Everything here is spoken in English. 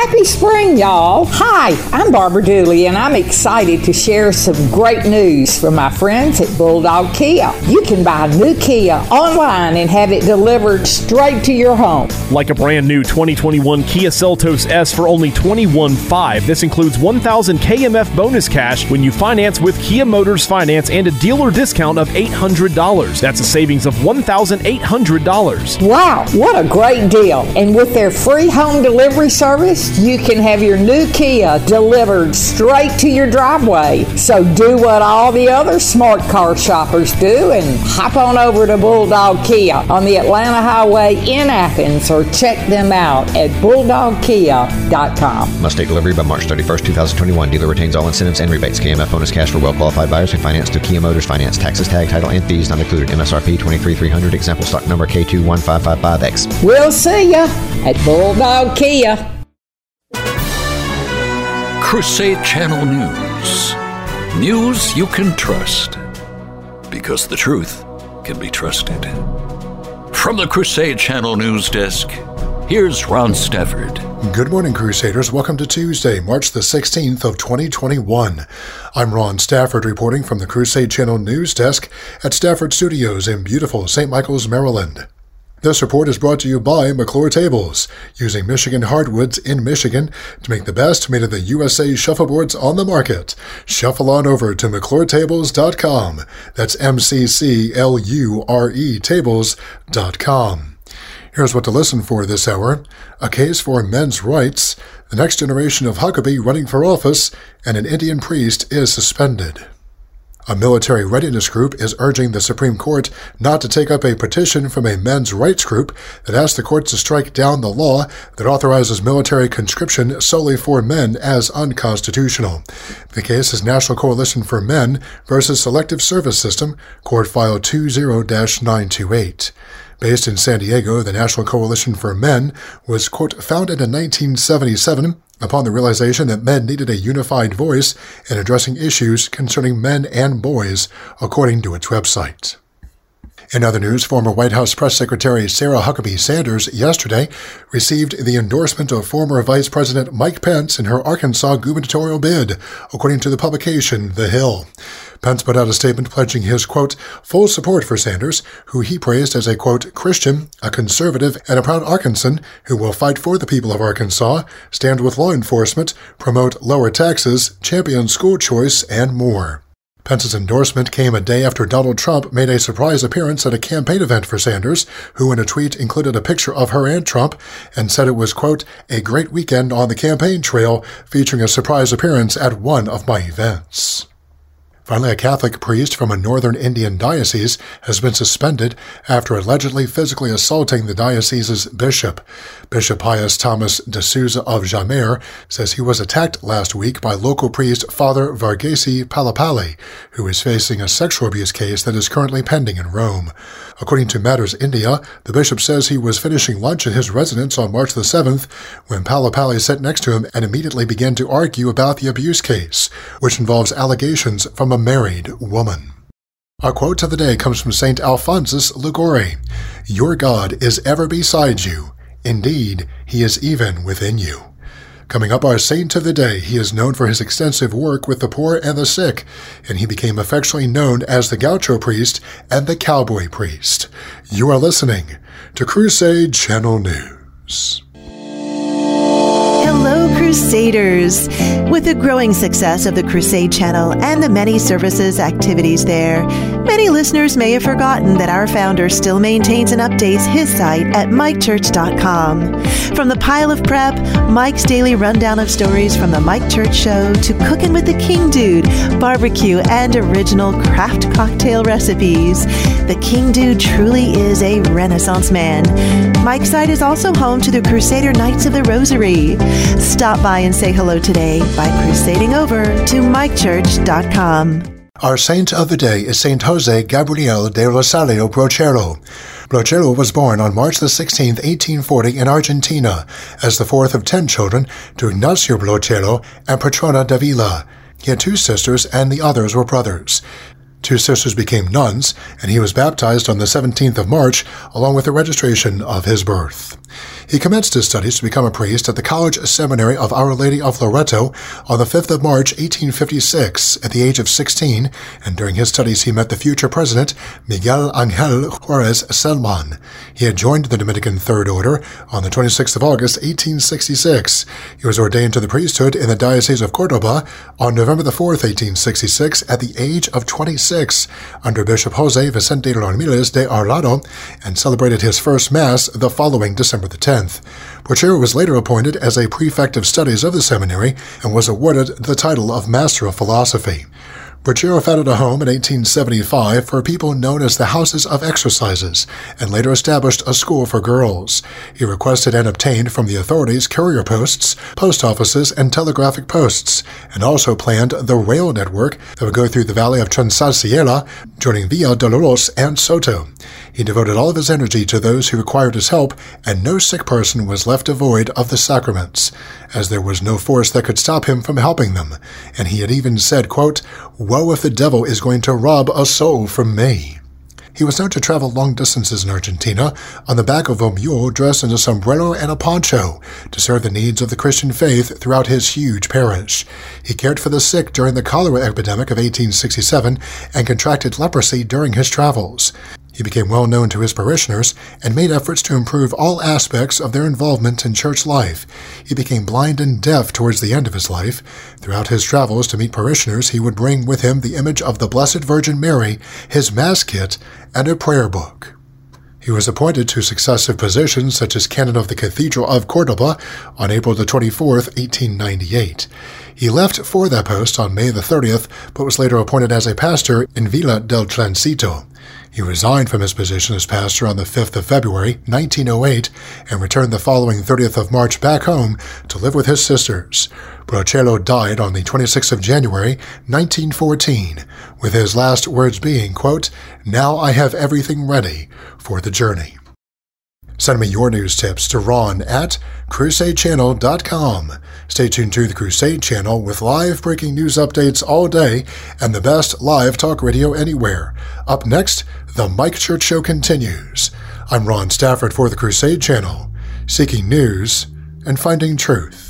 Happy spring, y'all. Hi, I'm Barbara Dooley, and I'm excited to share some great news from my friends at Bulldog Kia. You can buy a new Kia online and have it delivered straight to your home. Like a brand new 2021 Kia Seltos S for only $21,500. This includes 1,000 KMF bonus cash when you finance with Kia Motors Finance and a dealer discount of $800. That's a savings of $1,800. Wow, what a great deal. And with their free home delivery service, you can have your new Kia delivered straight to your driveway. So do what all the other smart car shoppers do and hop on over to Bulldog Kia on the Atlanta Highway in Athens, or check them out at bulldogkia.com. Must take delivery by March 31st, 2021. Dealer retains all incentives and rebates. KMF bonus cash for well-qualified buyers who finance through Kia Motors Finance. Taxes, tag, title, and fees not included. MSRP $23,300. Example stock number K21555X. We'll see ya at Bulldog Kia. Crusade Channel News. News you can trust. Because the truth can be trusted. From the Crusade Channel News Desk, here's Ron Stafford. Good morning, Crusaders. Welcome to Tuesday, March the 16th of 2021. I'm Ron Stafford reporting from the Crusade Channel News Desk at Stafford Studios in beautiful St. Michael's, Maryland. This report is brought to you by McClure Tables, using Michigan hardwoods in Michigan to make the best made in the USA shuffleboards on the market. Shuffle on over to McClureTables.com. That's MCCLURE tables.com. Here's what to listen for this hour: a case for men's rights, the next generation of Huckabee running for office, and an Indian priest is suspended. A military readiness group is urging the Supreme Court not to take up a petition from a men's rights group that asks the court to strike down the law that authorizes military conscription solely for men as unconstitutional. The case is National Coalition for Men versus Selective Service System, Court File 20-928. Based in San Diego, the National Coalition for Men was, quote, founded in 1977 upon the realization that men needed a unified voice in addressing issues concerning men and boys, according to its website. In other news, former White House Press Secretary Sarah Huckabee Sanders yesterday received the endorsement of former Vice President Mike Pence in her Arkansas gubernatorial bid, according to the publication The Hill. Pence put out a statement pledging his, quote, full support for Sanders, who he praised as a, quote, Christian, a conservative, and a proud Arkansan who will fight for the people of Arkansas, stand with law enforcement, promote lower taxes, champion school choice, and more. Pence's endorsement came a day after Donald Trump made a surprise appearance at a campaign event for Sanders, who in a tweet included a picture of her and Trump and said it was, quote, a great weekend on the campaign trail, featuring a surprise appearance at one of my events. Finally, a Catholic priest from a northern Indian diocese has been suspended after allegedly physically assaulting the diocese's bishop. Bishop Pius Thomas de Souza of Jamer says he was attacked last week by local priest Father Varghese Palapali, who is facing a sexual abuse case that is currently pending in Rome. According to Matters India, the bishop says he was finishing lunch at his residence on March the 7th when Palapali sat next to him and immediately began to argue about the abuse case, which involves allegations from a married woman. Our quote of the day comes from St. Alphonsus Liguori. Your God is ever beside you. Indeed, he is even within you. Coming up, our saint of the day. He is known for his extensive work with the poor and the sick, and he became affectionately known as the Gaucho Priest and the Cowboy Priest. You are listening to Crusade Channel News. Hello, Crusaders! With the growing success of the Crusade Channel and the many services activities there, many listeners may have forgotten that our founder still maintains and updates his site at MikeChurch.com. From the pile of prep, Mike's daily rundown of stories from the Mike Church Show to Cooking with the King Dude, barbecue, and original craft cocktail recipes, the King Dude truly is a Renaissance man. Mike's site is also home to the Crusader Knights of the Rosary. Stop by and say hello today by crusading over to MikeChurch.com. Our saint of the day is Saint Jose Gabriel de Rosario Brochero. Brochero was born on March the 16th, 1840 in Argentina as the fourth of 10 children to Ignacio Brochero and Petrona Davila. He had 2 sisters and the others were brothers. 2 sisters became nuns, and he was baptized on the 17th of March along with the registration of his birth. He commenced his studies to become a priest at the College Seminary of Our Lady of Loreto on the 5th of March, 1856, at the age of 16, and during his studies he met the future president, Miguel Ángel Juárez Celman. He had joined the Dominican Third Order on the 26th of August, 1866. He was ordained to the priesthood in the Diocese of Córdoba on November the 4th, 1866, at the age of 26, under Bishop José Vicente Ramirez de Arlado, and celebrated his first Mass the following December the 10th. Brochero was later appointed as a prefect of studies of the seminary and was awarded the title of Master of Philosophy. Brochero founded a home in 1875 for people known as the Houses of Exercises, and later established a school for girls. He requested and obtained from the authorities courier posts, post offices, and telegraphic posts, and also planned the rail network that would go through the valley of Transalciela, joining Villa Dolores and Soto. He devoted all of his energy to those who required his help, and no sick person was left devoid of the sacraments, as there was no force that could stop him from helping them. And he had even said, quote, "Woe if the devil is going to rob a soul from me." He was known to travel long distances in Argentina on the back of a mule dressed in a sombrero and a poncho to serve the needs of the Christian faith throughout his huge parish. He cared for the sick during the cholera epidemic of 1867 and contracted leprosy during his travels. He became well known to his parishioners and made efforts to improve all aspects of their involvement in church life. He became blind and deaf towards the end of his life. Throughout his travels to meet parishioners, he would bring with him the image of the Blessed Virgin Mary, his Mass kit, and a prayer book. He was appointed to successive positions such as Canon of the Cathedral of Córdoba on April the 24th, 1898. He left for that post on May the 30th, but was later appointed as a pastor in Villa del Transito. He resigned from his position as pastor on the 5th of February, 1908, and returned the following 30th of March back home to live with his sisters. Brochero died on the 26th of January, 1914, with his last words being, quote, "Now I have everything ready for the journey." Send me your news tips to Ron at CrusadeChannel.com. Stay tuned to the Crusade Channel with live breaking news updates all day and the best live talk radio anywhere. Up next, The Mike Church Show continues. I'm Ron Stafford for the Crusade Channel, seeking news and finding truth.